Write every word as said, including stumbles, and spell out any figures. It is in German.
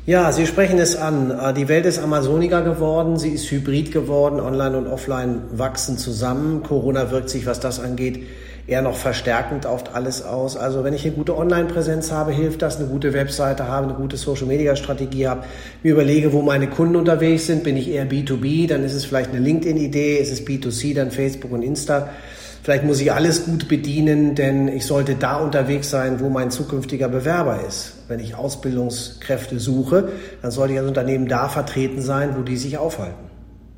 Ja, Sie sprechen es an. Die Welt ist amazoniger geworden, sie ist hybrid geworden, online und offline wachsen zusammen. Corona wirkt sich, was das angeht, eher noch verstärkend auf alles aus. Also wenn ich eine gute Online-Präsenz habe, hilft das, eine gute Webseite habe, eine gute Social-Media-Strategie habe, mir überlege, wo meine Kunden unterwegs sind, bin ich eher B to B, dann ist es vielleicht eine LinkedIn-Idee, ist es B to C, dann Facebook und Insta. Vielleicht muss ich alles gut bedienen, denn ich sollte da unterwegs sein, wo mein zukünftiger Bewerber ist. Wenn ich Ausbildungskräfte suche, dann sollte ich als Unternehmen da vertreten sein, wo die sich aufhalten.